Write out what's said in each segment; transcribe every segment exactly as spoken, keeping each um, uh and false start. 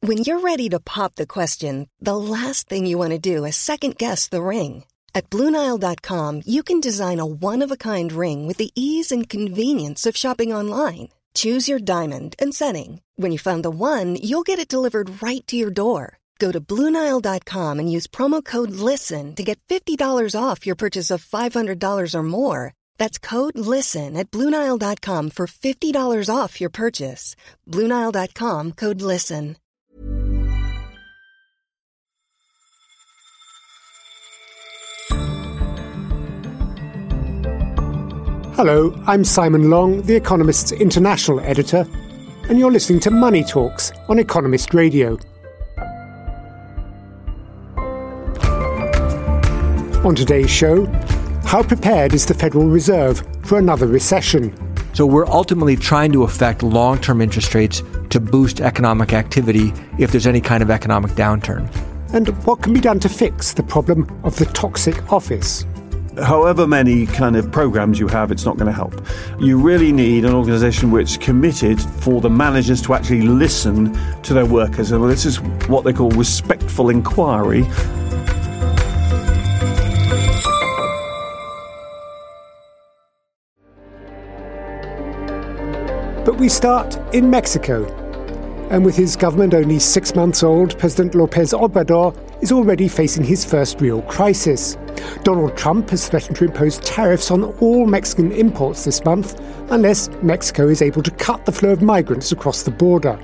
When you're ready to pop the question, the last thing you want to do is second-guess the ring. At Blue Nile dot com, you can design a one-of-a-kind ring with the ease and convenience of shopping online. Choose your diamond and setting. When you find the one, you'll get it delivered right to your door. Go to Blue Nile dot com and use promo code LISTEN to get fifty dollars off your purchase of five hundred dollars or more. That's code LISTEN at Blue Nile dot com for fifty dollars off your purchase. Blue Nile dot com, code LISTEN. Hello, I'm Simon Long, The Economist's international editor, and you're listening to Money Talks on Economist Radio. On today's show, how prepared is the Federal Reserve for another recession? So we're ultimately trying to affect long-term interest rates to boost economic activity if there's any kind of economic downturn. And what can be done to fix the problem of the toxic office? However many kind of programs you have, it's not going to help. You really need an organisation which is committed for the managers to actually listen to their workers. And this is what they call respectful inquiry. But we start in Mexico. And with his government only six months old, President López Obrador is already facing his first real crisis. Donald Trump has threatened to impose tariffs on all Mexican imports this month unless Mexico is able to cut the flow of migrants across the border.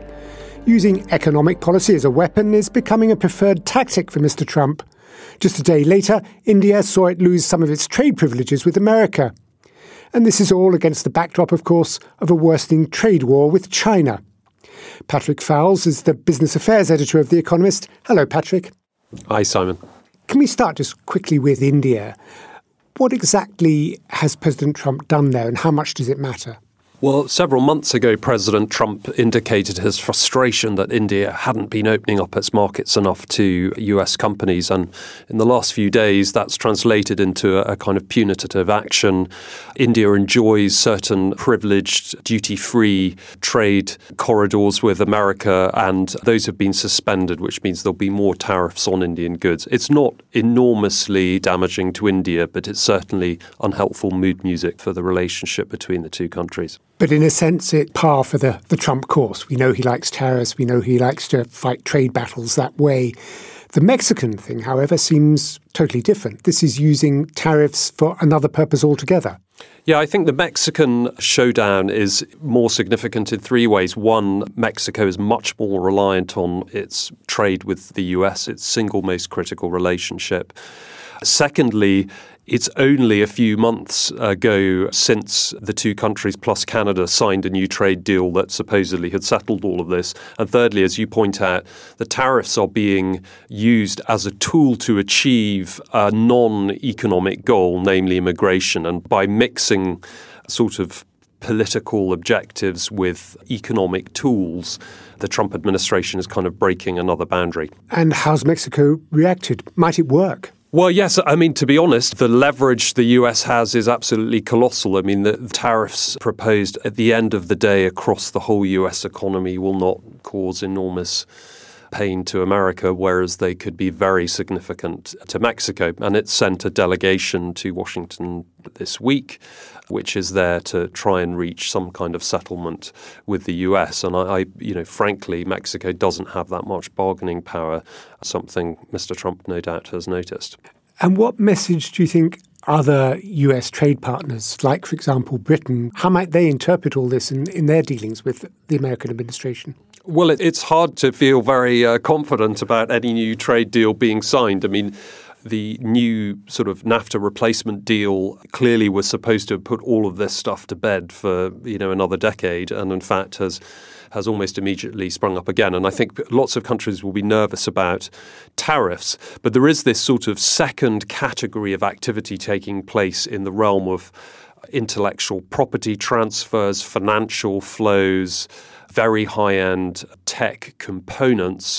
Using economic policy as a weapon is becoming a preferred tactic for Mister Trump. Just a day later, India saw it lose some of its trade privileges with America. And this is all against the backdrop, of course, of a worsening trade war with China. Patrick Fowles is the business affairs editor of The Economist. Hello, Patrick. Hi, Simon. Can we start just quickly with India? What exactly has President Trump done there, and how much does it matter? Well, several months ago, President Trump indicated his frustration that India hadn't been opening up its markets enough to U S companies. And in the last few days, that's translated into a, a kind of punitive action. India enjoys certain privileged duty-free trade corridors with America, and those have been suspended, which means there'll be more tariffs on Indian goods. It's not enormously damaging to India, but it's certainly unhelpful mood music for the relationship between the two countries. But in a sense, it's par for the, the Trump course. We know he likes tariffs. We know he likes to fight trade battles that way. The Mexican thing, however, seems totally different. This is using tariffs for another purpose altogether. Yeah, I think the Mexican showdown is more significant in three ways. One, Mexico is much more reliant on its trade with the U S, its single most critical relationship. Secondly, it's only a few months ago since the two countries plus Canada signed a new trade deal that supposedly had settled all of this. And thirdly, as you point out, the tariffs are being used as a tool to achieve a non-economic goal, namely immigration. And by mixing sort of political objectives with economic tools, the Trump administration is kind of breaking another boundary. And how's Mexico reacted? Might it work? Well, yes. I mean, to be honest, the leverage the U S has is absolutely colossal. I mean, the tariffs proposed at the end of the day across the whole U S economy will not cause enormous pain to America, whereas they could be very significant to Mexico. And it sent a delegation to Washington this week, which is there to try and reach some kind of settlement with the U S. And I, I, you know, frankly, Mexico doesn't have that much bargaining power, something Mister Trump no doubt has noticed. And what message do you think other U S trade partners, like, for example, Britain, how might they interpret all this in, in their dealings with the American administration? Well, it, it's hard to feel very uh, confident about any new trade deal being signed. I mean, the new sort of NAFTA replacement deal clearly was supposed to have put all of this stuff to bed for, you know, another decade, and in fact has has almost immediately sprung up again. And I think lots of countries will be nervous about tariffs. But there is this sort of second category of activity taking place in the realm of intellectual property transfers, financial flows, very high-end tech components.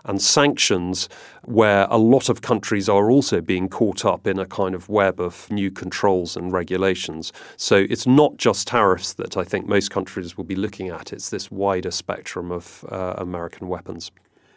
and sanctions, where a lot of countries are also being caught up in a kind of web of new controls and regulations. So it's not just tariffs that I think most countries will be looking at. It's this wider spectrum of uh, American weapons.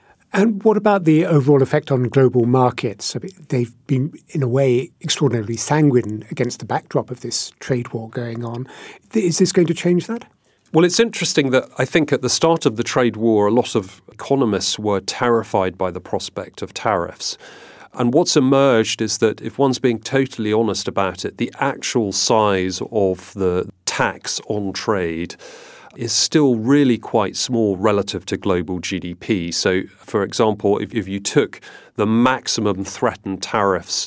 And what about the overall effect on global markets? I mean, they've been, in a way, extraordinarily sanguine against the backdrop of this trade war going on. Is this going to change that? Well, it's interesting that I think at the start of the trade war, a lot of economists were terrified by the prospect of tariffs. And what's emerged is that if one's being totally honest about it, the actual size of the tax on trade is still really quite small relative to global G D P. So, for example, if, if you took the maximum threatened tariffs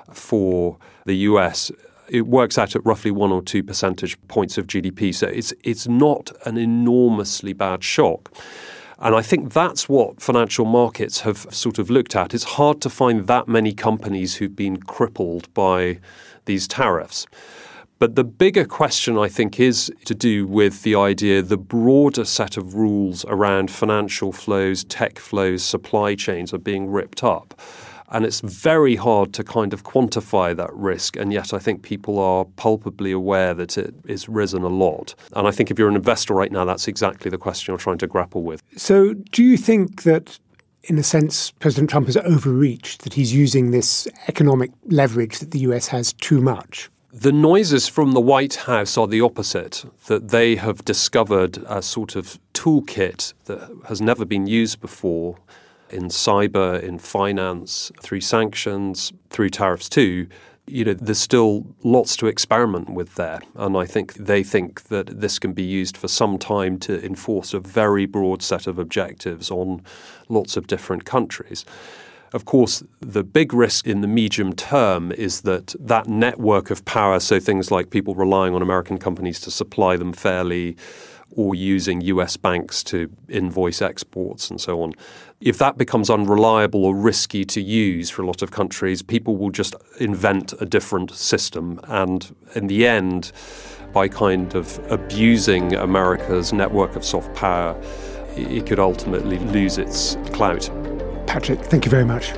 for the U S, it works out at roughly one or two percentage points of G D P. So it's it's not an enormously bad shock. And I think that's what financial markets have sort of looked at. It's hard to find that many companies who've been crippled by these tariffs. But the bigger question, I think, is to do with the idea, the broader set of rules around financial flows, tech flows, supply chains are being ripped up. And it's very hard to kind of quantify that risk. And yet I think people are palpably aware that it is risen a lot. And I think if you're an investor right now, that's exactly the question you're trying to grapple with. So do you think that, in a sense, President Trump has overreached, that he's using this economic leverage that the U S has too much? The noises from the White House are the opposite, that they have discovered a sort of toolkit that has never been used before in cyber, in finance, through sanctions, through tariffs too. You know, there's still lots to experiment with there. And I think they think that this can be used for some time to enforce a very broad set of objectives on lots of different countries. Of course, the big risk in the medium term is that that network of power, so things like people relying on American companies to supply them fairly or using U S banks to invoice exports and so on, if that becomes unreliable or risky to use for a lot of countries, people will just invent a different system. And in the end, by kind of abusing America's network of soft power, it could ultimately lose its clout. Patrick, thank you very much.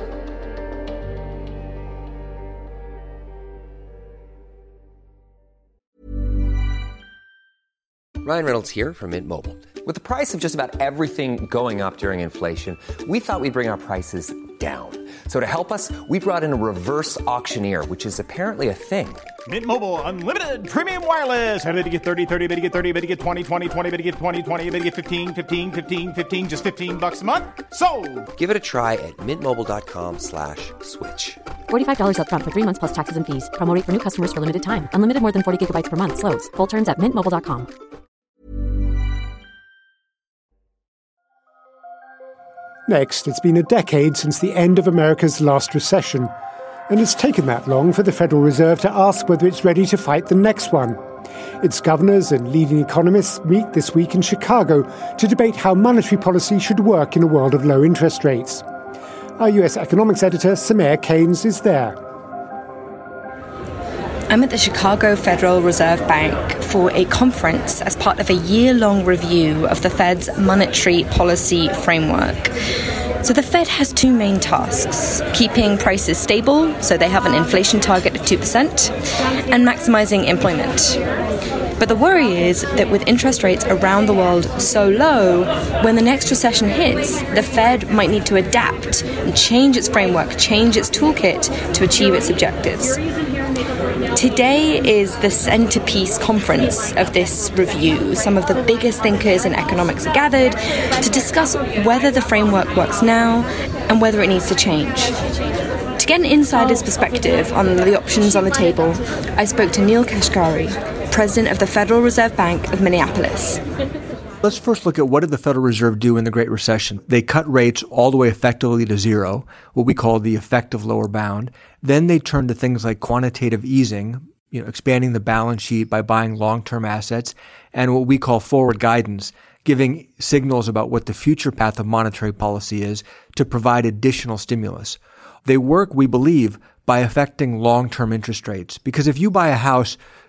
Ryan Reynolds here from Mint Mobile. With the price of just about everything going up during inflation, we thought we'd bring our prices down. So to help us, we brought in a reverse auctioneer, which is apparently a thing. Mint Mobile Unlimited Premium Wireless. How to get thirty, thirty, how to get thirty, how to get twenty, twenty, twenty, how to get twenty, twenty, how to get fifteen, fifteen, fifteen, fifteen, just fifteen bucks a month? Sold! Give it a try at mintmobile.com slash switch. forty-five dollars up front for three months plus taxes and fees. Promo rate for new customers for limited time. Unlimited more than forty gigabytes per month. Slows full terms at mint mobile dot com. Next, it's been a decade since the end of America's last recession, and it's taken that long for the Federal Reserve to ask whether it's ready to fight the next one. Its governors and leading economists meet this week in Chicago to debate how monetary policy should work in a world of low interest rates. Our U S economics editor, Samir Keynes, is there. I'm at the Chicago Federal Reserve Bank for a conference as part of a year-long review of the Fed's monetary policy framework. So the Fed has two main tasks: keeping prices stable, so they have an inflation target of two percent, and maximizing employment. But the worry is that with interest rates around the world so low, when the next recession hits, the Fed might need to adapt and change its framework, change its toolkit to achieve its objectives. Today is the centerpiece conference of this review. Some of the biggest thinkers in economics are gathered to discuss whether the framework works now and whether it needs to change. To get an insider's perspective on the options on the table, I spoke to Neel Kashkari, president of the Federal Reserve Bank of Minneapolis. Let's first look at what did the Federal Reserve do in the Great Recession. They cut rates all the way effectively to zero, what we call the effective lower bound. Then they turned to things like quantitative easing, you know, expanding the balance sheet by buying long-term assets, and what we call forward guidance, giving signals about what the future path of monetary policy is to provide additional stimulus. They work, we believe, by affecting long-term interest rates. Because if you buy a house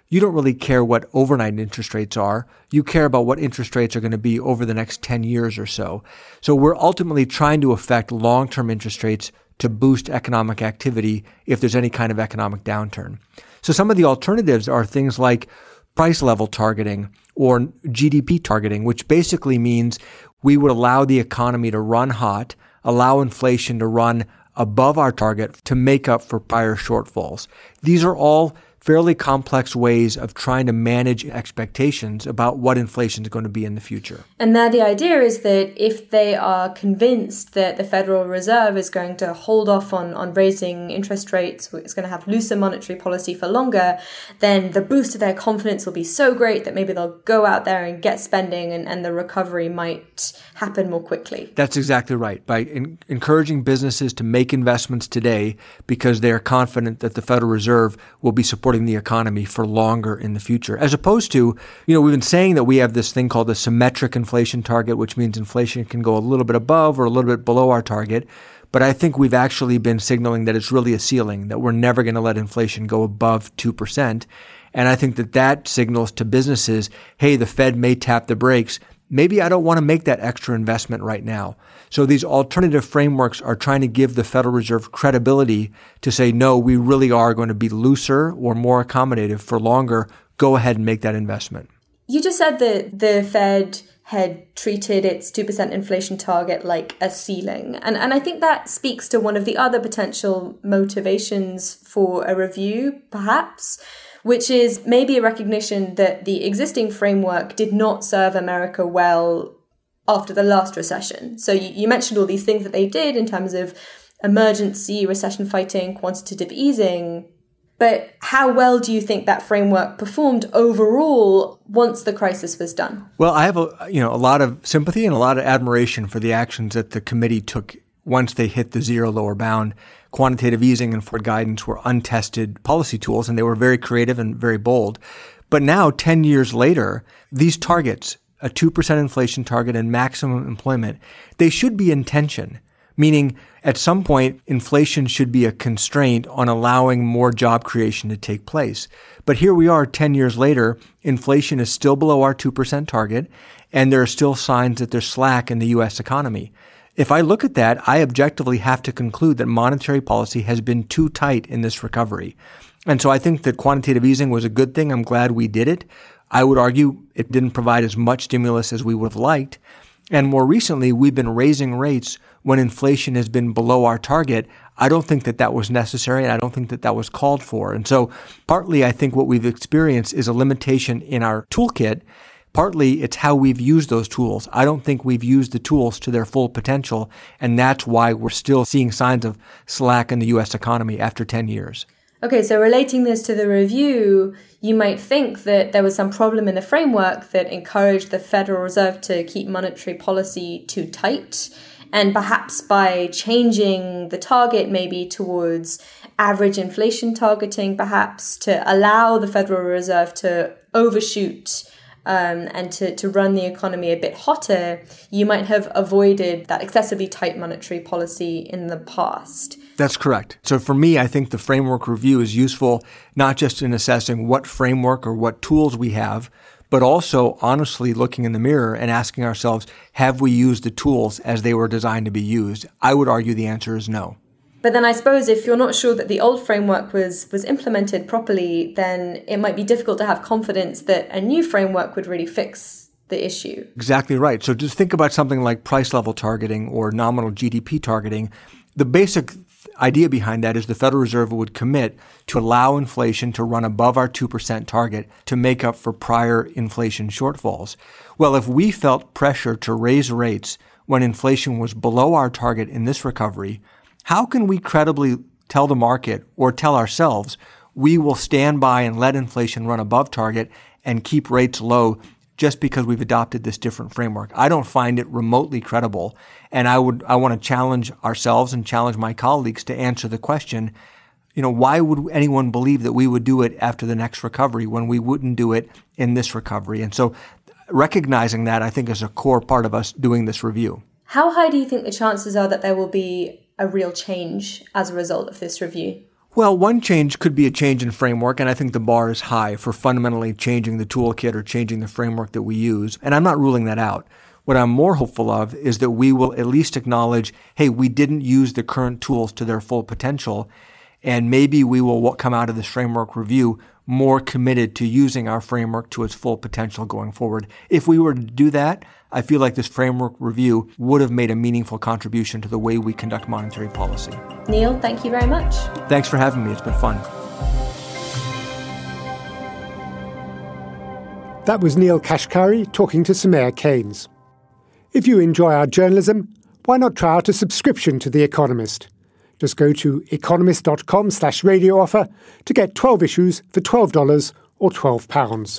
you don't really care what overnight interest rates are. You care about what interest rates are going to be over the next ten years or so. So we're ultimately trying to affect long-term interest rates to boost economic activity if there's any kind of economic downturn. So some of the alternatives are things like price level targeting or G D P targeting, which basically means we would allow the economy to run hot, allow inflation to run above our target to make up for prior shortfalls. These are all fairly complex ways of trying to manage expectations about what inflation is going to be in the future. And there the idea is that if they are convinced that the Federal Reserve is going to hold off on, on raising interest rates, it's going to have looser monetary policy for longer, then the boost to their confidence will be so great that maybe they'll go out there and get spending and, and the recovery might happen more quickly. That's exactly right. By in, encouraging businesses to make investments today because they are confident that the Federal Reserve will be supporting the economy for longer in the future, as opposed to, you know, we've been saying that we have this thing called the symmetric inflation target, which means inflation can go a little bit above or a little bit below our target. But I think we've actually been signaling that it's really a ceiling, that we're never going to let inflation go above two percent. And I think that that signals to businesses, hey, the Fed may tap the brakes. Maybe I don't want to make that extra investment right now. So these alternative frameworks are trying to give the Federal Reserve credibility to say, no, we really are going to be looser or more accommodative for longer. Go ahead and make that investment. You just said that the Fed had treated its two percent inflation target like a ceiling. And, and I think that speaks to one of the other potential motivations for a review, perhaps, which is maybe a recognition that the existing framework did not serve America well after the last recession. So you, you mentioned all these things that they did in terms of emergency, recession fighting, quantitative easing. But how well do you think that framework performed overall once the crisis was done? Well, I have a, you know, a lot of sympathy and a lot of admiration for the actions that the committee took once they hit the zero lower bound. Quantitative easing and forward guidance were untested policy tools, and they were very creative and very bold. But now, ten years later, these targets, a two percent inflation target and maximum employment, they should be in tension, meaning at some point, inflation should be a constraint on allowing more job creation to take place. But here we are ten years later, inflation is still below our two percent target, and there are still signs that there's slack in the U S economy. If I look at that, I objectively have to conclude that monetary policy has been too tight in this recovery. And so I think that quantitative easing was a good thing. I'm glad we did it. I would argue it didn't provide as much stimulus as we would have liked. And more recently, we've been raising rates when inflation has been below our target. I don't think that that was necessary, and I don't think that that was called for. And so partly I think what we've experienced is a limitation in our toolkit. Partly, it's how we've used those tools. I don't think we've used the tools to their full potential, and that's why we're still seeing signs of slack in the U S economy after ten years. Okay, so relating this to the review, you might think that there was some problem in the framework that encouraged the Federal Reserve to keep monetary policy too tight, and perhaps by changing the target maybe towards average inflation targeting, perhaps to allow the Federal Reserve to overshoot Um, and to, to run the economy a bit hotter, you might have avoided that excessively tight monetary policy in the past. That's correct. So for me, I think the framework review is useful not just in assessing what framework or what tools we have, but also honestly looking in the mirror and asking ourselves, have we used the tools as they were designed to be used? I would argue the answer is no. But then I suppose if you're not sure that the old framework was was implemented properly, then it might be difficult to have confidence that a new framework would really fix the issue. Exactly right. So just think about something like price level targeting or nominal G D P targeting. The basic idea behind that is the Federal Reserve would commit to allow inflation to run above our two percent target to make up for prior inflation shortfalls. Well, if we felt pressure to raise rates when inflation was below our target in this recovery, how can we credibly tell the market or tell ourselves we will stand by and let inflation run above target and keep rates low just because we've adopted this different framework? I don't find it remotely credible. And I would I want to challenge ourselves and challenge my colleagues to answer the question, you know, why would anyone believe that we would do it after the next recovery when we wouldn't do it in this recovery? And so recognizing that, I think, is a core part of us doing this review. How high do you think the chances are that there will be a real change as a result of this review? Well, one change could be a change in framework, and I think the bar is high for fundamentally changing the toolkit or changing the framework that we use, and I'm not ruling that out. What I'm more hopeful of is that we will at least acknowledge, hey, we didn't use the current tools to their full potential, and maybe we will come out of this framework review more committed to using our framework to its full potential going forward. If we were to do that, I feel like this framework review would have made a meaningful contribution to the way we conduct monetary policy. Neil, thank you very much. Thanks for having me. It's been fun. That was Neil Kashkari talking to Soumaya Keynes. If you enjoy our journalism, why not try out a subscription to The Economist? Just go to economist.com slash radio offer to get twelve issues for twelve dollars or twelve pounds.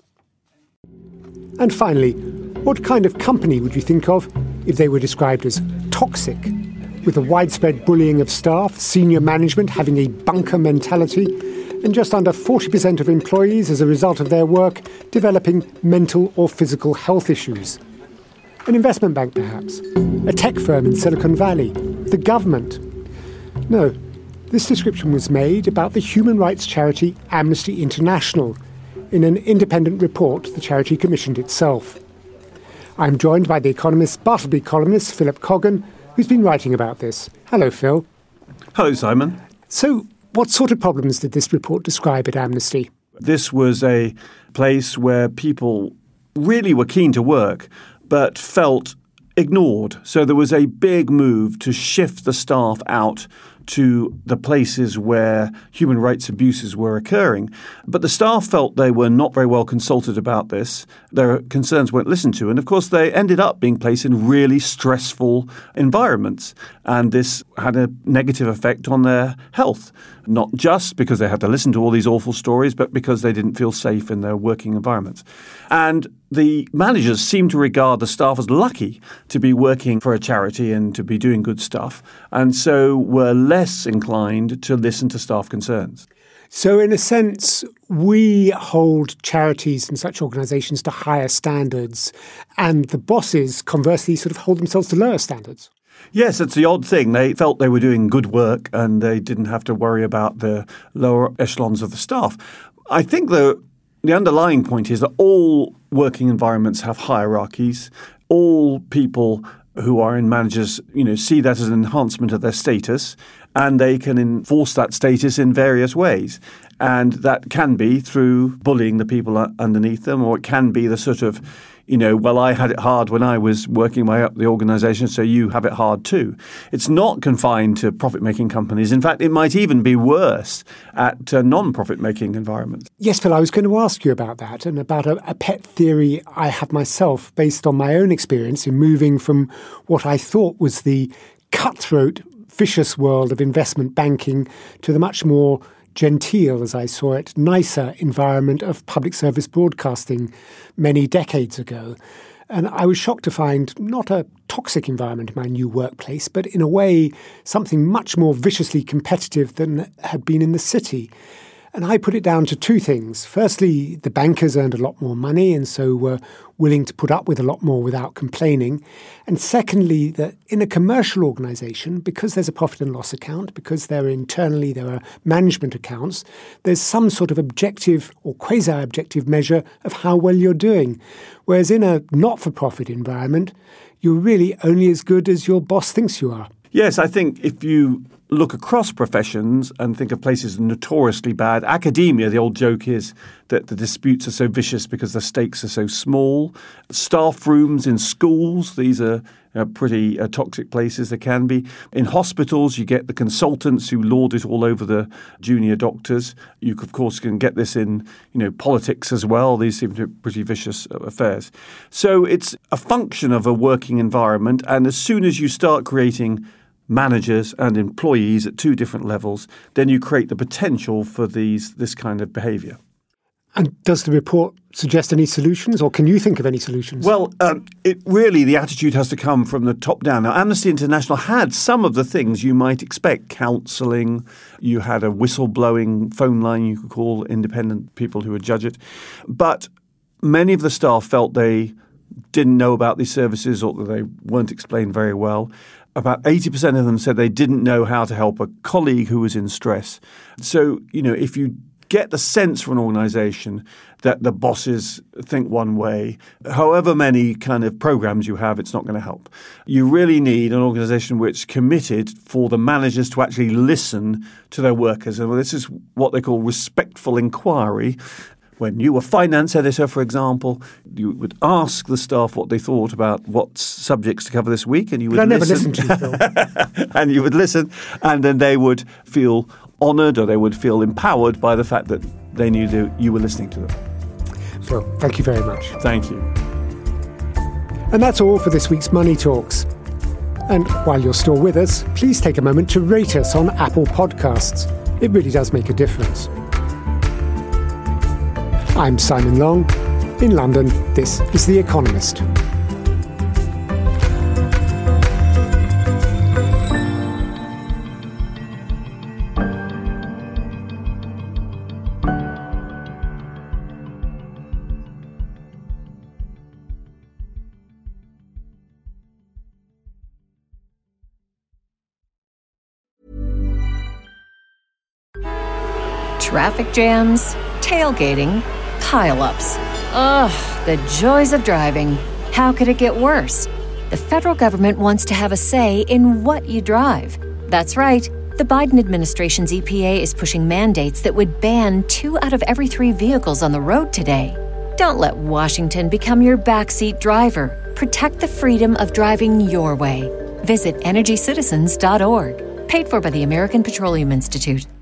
And finally, what kind of company would you think of if they were described as toxic, with the widespread bullying of staff, senior management having a bunker mentality, and just under forty percent of employees as a result of their work developing mental or physical health issues? An investment bank, perhaps? A tech firm in Silicon Valley? The government? No, this description was made about the human rights charity Amnesty International in an independent report the charity commissioned itself. I'm joined by The Economist's Bartleby columnist Philip Coggan, who's been writing about this. Hello, Phil. Hello, Simon. So, what sort of problems did this report describe at Amnesty? This was a place where people really were keen to work, but felt ignored. So there was a big move to shift the staff out to the places where human rights abuses were occurring. But the staff felt they were not very well consulted about this. Their concerns weren't listened to. And of course, they ended up being placed in really stressful environments. And this had a negative effect on their health, not just because they had to listen to all these awful stories, but because they didn't feel safe in their working environments. And the managers seemed to regard the staff as lucky to be working for a charity and to be doing good stuff, and so were less inclined to listen to staff concerns. So in a sense, we hold charities and such organisations to higher standards, and the bosses, conversely, sort of hold themselves to lower standards. Yes, it's the odd thing. They felt they were doing good work and they didn't have to worry about the lower echelons of the staff. I think the the underlying point is that all working environments have hierarchies. All people who are in managers, you know, see that as an enhancement of their status, and they can enforce that status in various ways. And that can be through bullying the people underneath them, or it can be the sort of, you know, well, I had it hard when I was working my way up the organisation, so you have it hard too. It's not confined to profit-making companies. In fact, it might even be worse at uh, non-profit-making environments. Yes, Phil, I was going to ask you about that and about a, a pet theory I have myself based on my own experience in moving from what I thought was the cutthroat, vicious world of investment banking to the much more genteel, as I saw it, nicer environment of public service broadcasting many decades ago. And I was shocked to find not a toxic environment in my new workplace, but in a way something much more viciously competitive than had been in the city. And I put it down to two things. Firstly, the bankers earned a lot more money and so were willing to put up with a lot more without complaining. And secondly, that in a commercial organisation, because there's a profit and loss account, because there are internally there are management accounts, there's some sort of objective or quasi-objective measure of how well you're doing. Whereas in a not-for-profit environment, you're really only as good as your boss thinks you are. Yes, I think if you look across professions and think of places notoriously bad, academia, the old joke is that the disputes are so vicious because the stakes are so small. Staff rooms in schools, these are uh, pretty uh, toxic places, they can be. In hospitals, you get the consultants who lord it all over the junior doctors. You, of course, can get this in, you know, politics as well. These seem to be pretty vicious affairs. So it's a function of a working environment, and as soon as you start creating managers and employees at two different levels, then you create the potential for these this kind of behaviour. And does the report suggest any solutions, or can you think of any solutions? Well, um, it really, the attitude has to come from the top down. Now, Amnesty International had some of the things you might expect. Counselling, you had a whistleblowing phone line you could call independent people who would judge it. But many of the staff felt they didn't know about these services or that they weren't explained very well. About eighty percent of them said they didn't know how to help a colleague who was in stress. So, you know, if you get the sense from an organization that the bosses think one way, however many kind of programs you have, it's not going to help. You really need an organization which committed for the managers to actually listen to their workers. And this is what they call respectful inquiry. When you were finance editor, for example, you would ask the staff what they thought about what subjects to cover this week, and you would but I never listen. listened to you, Phil. And you would listen, and then they would feel honoured, or they would feel empowered by the fact that they knew that you were listening to them. Phil, thank you very much. Thank you. And that's all for this week's Money Talks. And while you're still with us, please take a moment to rate us on Apple Podcasts. It really does make a difference. I'm Simon Long. In London, this is The Economist. Traffic jams, tailgating, pile-ups. Ugh, the joys of driving. How could it get worse? The federal government wants to have a say in what you drive. That's right. The Biden administration's E P A is pushing mandates that would ban two out of every three vehicles on the road today. Don't let Washington become your backseat driver. Protect the freedom of driving your way. Visit energy citizens dot org. Paid for by the American Petroleum Institute.